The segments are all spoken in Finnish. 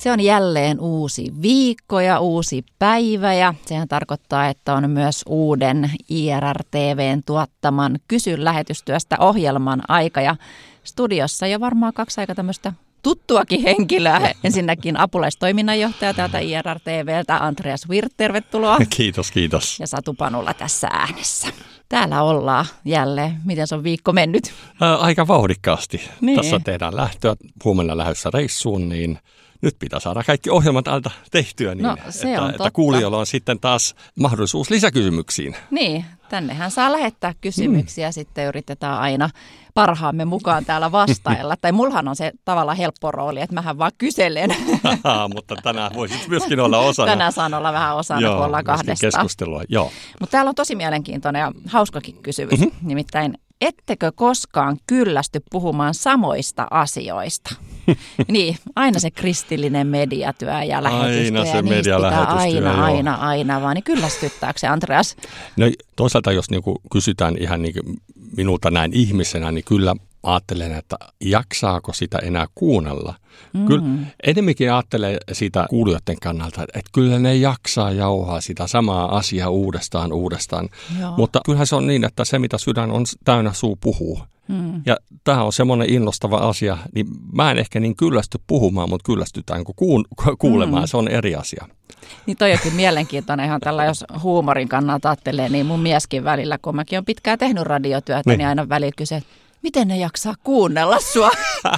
Se on jälleen uusi viikko ja uusi päivä ja sehän tarkoittaa, että on myös uuden IRR-TV:n tuottaman Kysy lähetystyöstä -ohjelman aika ja studiossa jo varmaan 2 aika tämmöistä tuttuakin henkilöä. Ensinnäkin apulaistoiminnanjohtaja täältä IRR-TV:ltä Andreas Wirth, tervetuloa. Kiitos. Ja Satu Panula tässä äänessä. Täällä ollaan jälleen. Miten se on viikko mennyt? Aika vauhdikkaasti. Niin. Tässä tehdään lähtöä, huomenna lähdössä reissuun, niin nyt pitää saada kaikki ohjelmat täältä tehtyä niin, että kuulijoilla on sitten taas mahdollisuus lisäkysymyksiin. Niin, tännehän saa lähettää kysymyksiä, sitten yritetään aina parhaamme mukaan täällä vastailla. Tai mullahan on se tavallaan helppo rooli, että mähän vaan kyselen. Mutta tänään voisit myöskin olla osana. Tänään saan olla vähän osana, kun ollaan kahdestaan. Keskustelua, joo. Mutta täällä on tosi mielenkiintoinen ja hauskakin kysymys. Nimittäin, ettekö koskaan kyllästy puhumaan samoista asioista? Niin, aina se kristillinen mediatyö ja lähetystyö. Aina se medialähetystyö, aina vaan. Niin kyllästyttääkö se, Andreas? No toisaalta, jos kysytään ihan minulta näin ihmisenä, niin kyllä ajattelen, että jaksaako sitä enää kuunnella. Kyllä enemmänkin ajattelee sitä kuulijoiden kannalta, että kyllä ne jaksaa jauhaa sitä samaa asiaa uudestaan. Joo. Mutta kyllähän se on niin, että se mitä sydän on täynnä, suu puhuu. Ja tämä on semmoinen innostava asia, niin mä en ehkä niin kyllästy puhumaan, mutta kyllästytään kuulemaan, se on eri asia. Niin toi onkin mielenkiintoinen ihan tällä, jos huumorin kannalta ajattelee, niin mun mieskin välillä, kun mäkin olen pitkään tehnyt radiotyötä, niin aina välillä kyse, miten ne jaksaa kuunnella sua?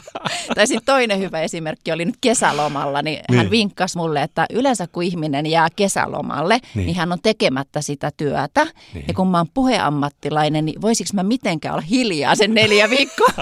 Tai sitten toinen hyvä esimerkki oli nyt kesälomalla, niin hän vinkkasi mulle, että yleensä kun ihminen jää kesälomalle, niin hän on tekemättä sitä työtä. Niin. Ja kun mä oon puheammattilainen, niin voisiko mä mitenkään olla hiljaa sen 4 viikkoa?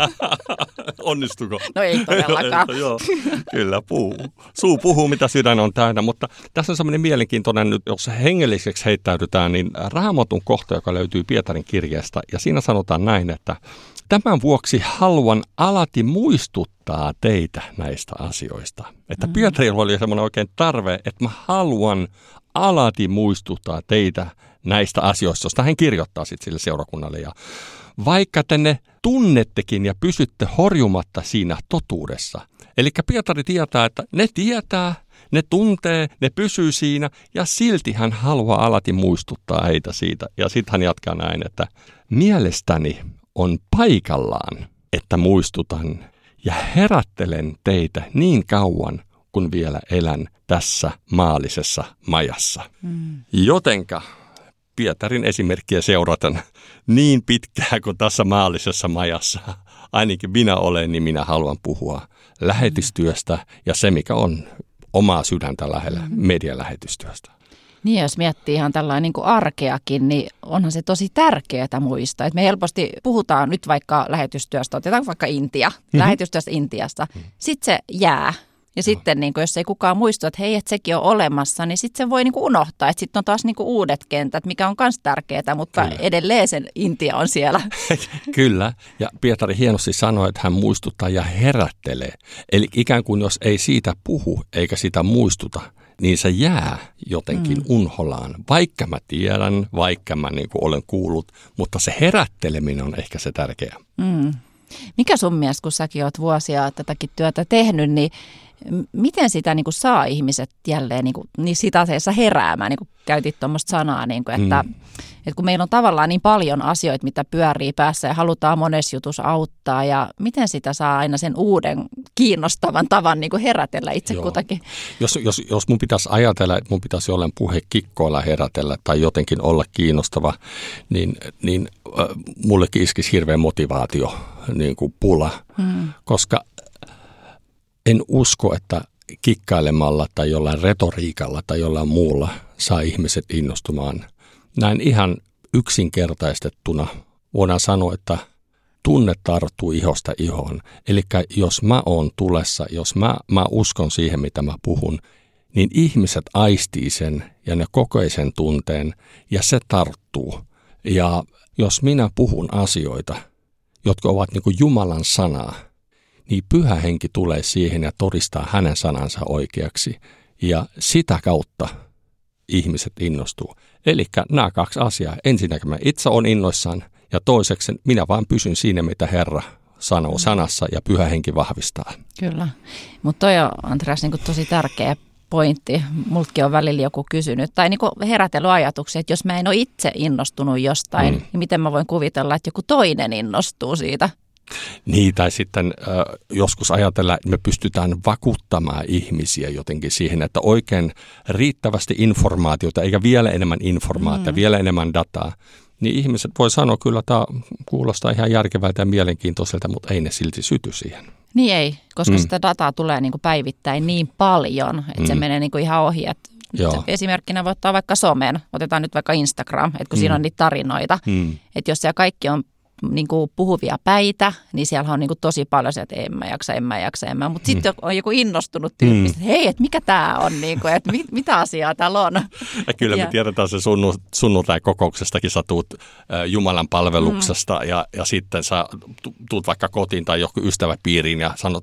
Onnistuko? No ei todellakaan. Joo, kyllä puhuu. Suu puhuu, mitä sydän on täynnä, mutta tässä on semmoinen mielenkiintoinen nyt, jos hengelliseksi heittäydytään, niin Raamatun kohta, joka löytyy Pietarin kirjasta, ja siinä sanotaan näin, että tämän vuoksi haluan alati muistuttaa teitä näistä asioista. Että Pietarilla oli semmoinen oikein tarve, että mä haluan alati muistuttaa teitä näistä asioista, josta hän kirjoittaa sitten sille seurakunnalle. Ja vaikka te ne tunnettekin ja pysytte horjumatta siinä totuudessa. Eli Pietari tietää, että ne tuntee, ne pysyy siinä ja silti hän haluaa alati muistuttaa heitä siitä. Ja sitten hän jatkaa näin, että mielestäni on paikallaan, että muistutan ja herättelen teitä niin kauan, kun vielä elän tässä maallisessa majassa. Jotenka Pietarin esimerkkiä seuraten niin pitkään kuin tässä maallisessa majassa, ainakin minä olen, niin minä haluan puhua lähetystyöstä ja se, mikä on omaa sydäntä lähellä medialähetystyöstä. Niin, jos miettii ihan tällainen niin kuin arkeakin, niin onhan se tosi tärkeää muistaa. Että me helposti puhutaan nyt vaikka lähetystyöstä, otetaan vaikka Intia, lähetystyöstä Intiasta. Sitten se jää. Ja sitten niin kuin, jos ei kukaan muistu, että hei, että sekin on olemassa, niin sitten se voi niin kuin unohtaa. Että sitten on taas niin kuin uudet kentät, mikä on myös tärkeää, mutta edelleen sen Intia on siellä. Kyllä, ja Pietari hienosti sanoi, että hän muistuttaa ja herättelee. Eli ikään kuin jos ei siitä puhu eikä sitä muistuta, niin se jää jotenkin unholaan, vaikka mä tiedän, vaikka mä niin kuin olen kuullut, mutta se herätteleminen on ehkä se tärkeä. Mikä sun mielestä, kun säkin oot vuosia tätäkin työtä tehnyt, niin miten sitä niin kuin saa ihmiset jälleen niin sitaateissa heräämään, niin kuin käytit tuommoista sanaa, niin kuin, että kun meillä on tavallaan niin paljon asioita, mitä pyörii päässä ja halutaan monessa jutussa auttaa ja miten sitä saa aina sen uuden kiinnostavan tavan niin kuin herätellä itse kutakin. Jos mun pitäisi ajatella, että mun pitäisi jollain puhekikkoilla herätellä tai jotenkin olla kiinnostava, niin mullekin iskisi hirveä motivaatio, niin kuin pula, koska en usko, että kikkailemalla tai jollain retoriikalla tai jollain muulla saa ihmiset innostumaan. Näin ihan yksinkertaistettuna voidaan sanoa, että tunne tarttuu ihosta ihoon. Eli jos mä oon tulessa, jos mä uskon siihen, mitä mä puhun, niin ihmiset aistii sen ja ne kokee sen tunteen ja se tarttuu. Ja jos minä puhun asioita, jotka ovat niin kuin Jumalan sanaa, niin Pyhä Henki tulee siihen ja todistaa hänen sanansa oikeaksi. Ja sitä kautta ihmiset innostuu. Eli nämä 2 asiaa. Ensinnäkin mä itse olen innoissaan ja toiseksi minä vaan pysyn siinä, mitä Herra sanoo sanassa ja Pyhä Henki vahvistaa. Kyllä, mutta toi on, Andreas, niin kuin tosi tärkeä pointti. Multakin on välillä joku kysynyt tai niin kuin herätellyt ajatuksia, että jos mä en ole itse innostunut jostain, niin miten mä voin kuvitella, että joku toinen innostuu siitä? Niin, tai sitten joskus ajatella, että me pystytään vakuuttamaan ihmisiä jotenkin siihen, että oikein riittävästi informaatiota, eikä vielä enemmän informaatiota, vielä enemmän dataa, niin ihmiset voi sanoa kyllä, että tämä kuulostaa ihan järkevältä ja mielenkiintoiselta, mutta ei ne silti syty siihen. Niin ei, koska sitä dataa tulee niin kuin päivittäin niin paljon, että se menee niin kuin ihan ohi. Esimerkkinä voi ottaa vaikka somen, otetaan nyt vaikka Instagram, että kun siinä on niitä tarinoita, että jos siellä kaikki on niin kuin puhuvia päitä, niin siellä on niin kuin tosi paljon se, että en mä jaksa. Mutta sitten on joku innostunut tyyppi, että hei, että mikä tämä on, niin kuin, että mitä asiaa täällä on. Ja kyllä me tiedetään se sunnuntai-kokouksestakin, sä tuut Jumalan palveluksesta ja sitten sä tuut vaikka kotiin tai joku ystäväpiiriin ja sanot,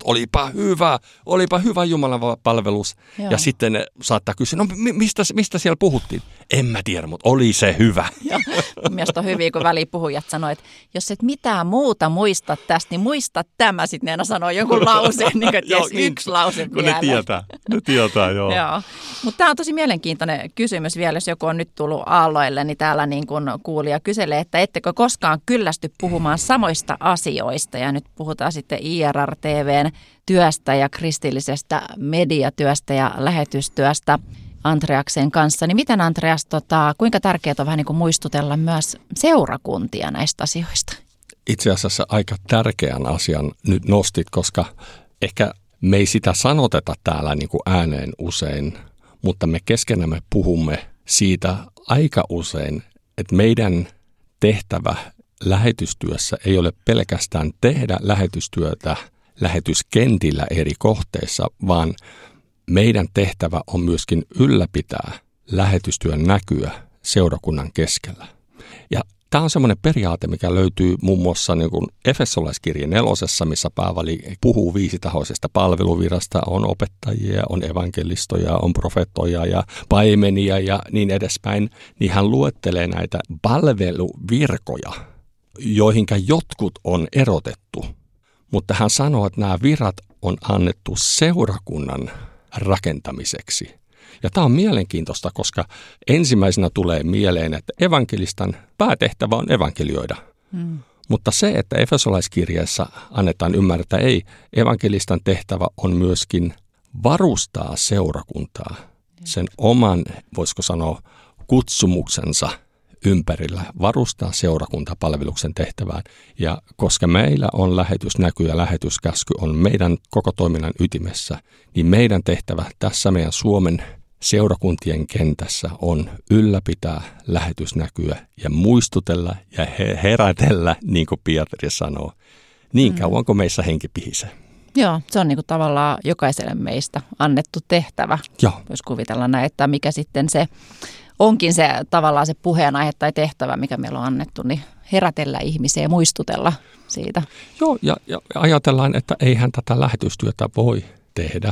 olipa hyvä Jumalan palvelus. Joo. Ja sitten saattaa kysyä, no mistä siellä puhuttiin? En mä tiedä, mutta oli se hyvä. Mielestäni on hyviä, kun välipuhujat sanoo, että jos et mitään muuta muista tästä, niin muista tämä. Sitten ne aina sanoo jonkun lauseen, niin kuin, että yksi lause kun vielä. Ne tietää, joo. Joo. Mutta tämä on tosi mielenkiintoinen kysymys vielä, jos joku on nyt tullut aalloille, niin täällä niin kuin kuulija kyselee, että ettekö koskaan kyllästy puhumaan samoista asioista. Ja nyt puhutaan sitten IRR-TVn työstä ja kristillisestä mediatyöstä ja lähetystyöstä Andreaksen kanssa. Niin miten, Andreas, kuinka tärkeää on vähän niin kuin muistutella myös seurakuntia näistä asioista? Itse asiassa aika tärkeän asian nyt nostit, koska ehkä me ei sitä sanoteta täällä niin kuin ääneen usein, mutta me keskenämme puhumme siitä aika usein, että meidän tehtävä lähetystyössä ei ole pelkästään tehdä lähetystyötä lähetyskentillä eri kohteissa, vaan meidän tehtävä on myöskin ylläpitää lähetystyön näkyä seurakunnan keskellä. Ja tämä on semmoinen periaate, mikä löytyy muun muassa niin kuin Efesolaiskirjeen 4, missä Paavali puhuu viisitahoisesta palveluvirasta, on opettajia, on evankelistoja, on profeettoja ja paimenia ja niin edespäin. Niin hän luettelee näitä palveluvirkoja, joihinka jotkut on erotettu. Mutta hän sanoo, että nämä virat on annettu seurakunnan rakentamiseksi. Ja tämä on mielenkiintoista, koska ensimmäisenä tulee mieleen, että evankelistan päätehtävä on evankelioida. Mutta se, että Efesolaiskirjeessä annetaan ymmärtää, ei, evankelistan tehtävä on myöskin varustaa seurakuntaa sen oman, voisiko sanoa, kutsumuksensa ympärillä, varustaa seurakuntapalveluksen tehtävään. Ja koska meillä on lähetysnäky ja lähetyskäsky on meidän koko toiminnan ytimessä, niin meidän tehtävä tässä meidän Suomen seurakuntien kentässä on ylläpitää lähetysnäkyä ja muistutella ja herätellä, niin kuin Pietari sanoo, niin kauan kuin meissä henki pihisee. Joo, se on niin kuin tavallaan jokaiselle meistä annettu tehtävä. Joo. Voisi kuvitella näin, että mikä sitten se onkin se tavallaan se puheenaihe tai tehtävä, mikä meillä on annettu, niin herätellä ihmisiä ja muistutella siitä. Joo, ja ajatellaan, että eihän tätä lähetystyötä voi tehdä,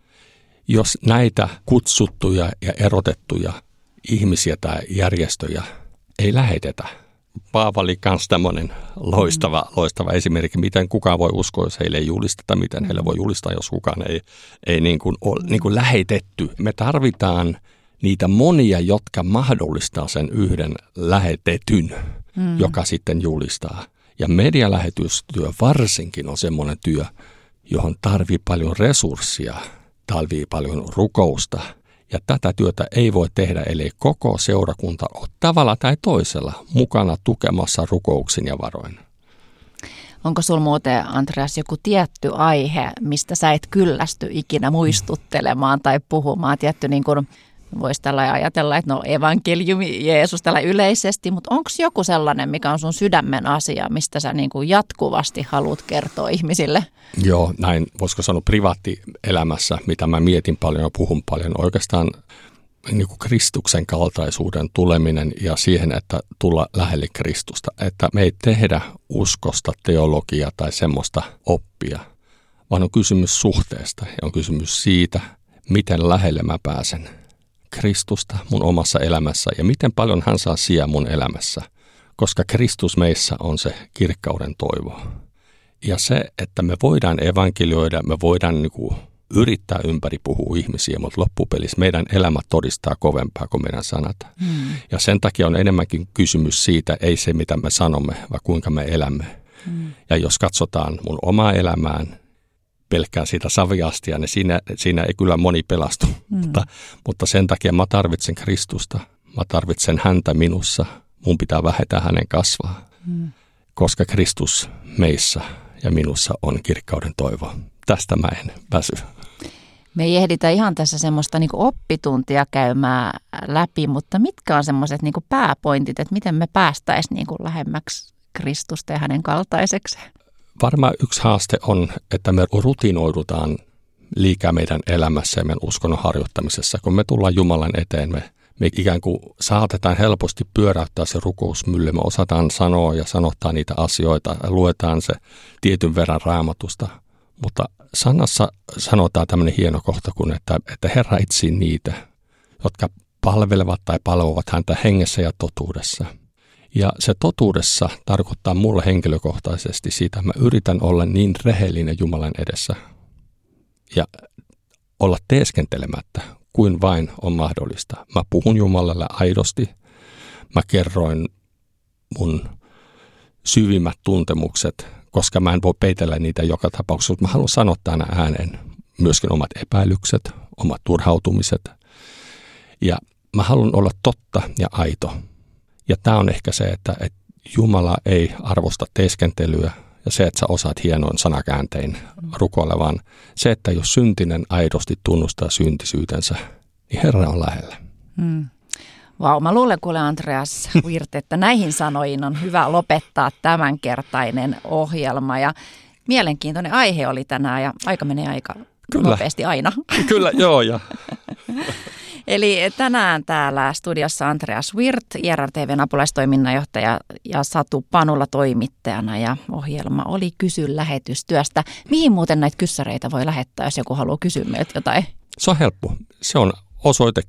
jos näitä kutsuttuja ja erotettuja ihmisiä tai järjestöjä ei lähetetä. Paavali kanssa tämmöinen loistava esimerkki, miten kukaan voi uskoa, jos heille ei julisteta, miten heille voi julistaa, jos kukaan ei niin kuin ole niin kuin lähetetty. Me tarvitaan niitä monia, jotka mahdollistaa sen yhden lähetetyn, joka sitten julistaa. Ja medialähetystyö varsinkin on semmoinen työ, johon tarvii paljon resurssia, tarvii paljon rukousta. Ja tätä työtä ei voi tehdä, ellei koko seurakunta ole tavalla tai toisella mukana tukemassa rukouksin ja varoin. Onko sulla muuten, Andreas, joku tietty aihe, mistä sä et kyllästy ikinä muistuttelemaan tai puhumaan? Tietty niin kuin voisi tällä ajatella, että no evankeliumi Jeesus tällä yleisesti, mutta onko joku sellainen, mikä on sun sydämen asia, mistä sä niin kuin jatkuvasti haluat kertoa ihmisille? Joo, näin voisiko sanoa privaattielämässä, mitä mä mietin paljon ja puhun paljon, oikeastaan niin kuin Kristuksen kaltaisuuden tuleminen ja siihen, että tulla lähelle Kristusta. Että me ei tehdä uskosta teologiaa tai semmoista oppia, vaan on kysymys suhteesta ja on kysymys siitä, miten lähelle mä pääsen Kristusta mun omassa elämässä ja miten paljon hän saa sijaa mun elämässä, koska Kristus meissä on se kirkkauden toivo. Ja se, että me voidaan evankelioida, me voidaan niin kuin yrittää ympäri puhua ihmisiä, mutta loppupelissä meidän elämä todistaa kovempaa kuin meidän sanat. Ja sen takia on enemmänkin kysymys siitä, ei se mitä me sanomme, vaan kuinka me elämme. Ja jos katsotaan mun omaa elämään, pelkkään siitä saviastia, niin siinä ei kyllä moni pelastu. Mutta sen takia mä tarvitsen Kristusta, mä tarvitsen häntä minussa, mun pitää vähentää hänen kasvaa, koska Kristus meissä ja minussa on kirkkauden toivo. Tästä mä en väsy. Me ei ehditä ihan tässä semmoista niin kuin oppituntia käymään läpi, mutta mitkä on semmoiset niin kuin pääpointit, että miten me päästäisiin niin kuin lähemmäksi Kristusta ja hänen kaltaisekseen? Varmaan yksi haaste on, että me rutinoidutaan liikaa meidän elämässä ja meidän uskonnon harjoittamisessa. Kun me tullaan Jumalan eteen, me ikään kuin saatetaan helposti pyöräyttää se rukousmylly. Me osataan sanoa ja sanottaa niitä asioita ja luetaan se tietyn verran Raamatusta. Mutta sanassa sanotaan tämmöinen hieno kohta, kun että Herra etsii niitä, jotka palvelevat tai palvovat häntä hengessä ja totuudessa. Ja se totuudessa tarkoittaa mulle henkilökohtaisesti siitä, että mä yritän olla niin rehellinen Jumalan edessä ja olla teeskentelemättä kuin vain on mahdollista. Mä puhun Jumalalle aidosti, mä kerroin mun syvimmät tuntemukset, koska mä en voi peitellä niitä joka tapauksessa, mutta mä haluan sanoa tänä ääneen myöskin omat epäilykset, omat turhautumiset. Ja mä haluan olla totta ja aito. Ja tämä on ehkä se, että Jumala ei arvosta teeskentelyä ja se, että sä osaat hienoin sanakääntein rukoilla, vaan se, että jos syntinen aidosti tunnustaa syntisyytensä, niin Herra on lähellä. Vau, mä luulen kuule Andreas Wirth, että näihin sanoihin on hyvä lopettaa tämänkertainen ohjelma. Ja mielenkiintoinen aihe oli tänään ja aika menee aika nopeasti aina. Kyllä, joo. Ja. Eli tänään täällä studiossa Andreas Wirth, IRR-TV:n apulaistoiminnanjohtaja ja Satu Panula toimittajana. Ja ohjelma oli Kysy lähetystyöstä. Mihin muuten näitä kyssäreitä voi lähettää, jos joku haluaa kysyä meiltä jotain? Se on helppo. Se on osoite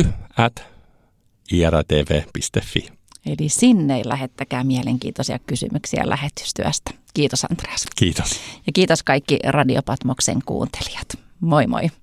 kysy@irtv.fi. Eli sinne lähettäkää mielenkiintoisia kysymyksiä lähetystyöstä. Kiitos Andreas. Kiitos. Ja kiitos kaikki Radio Patmoksen kuuntelijat. Moi moi.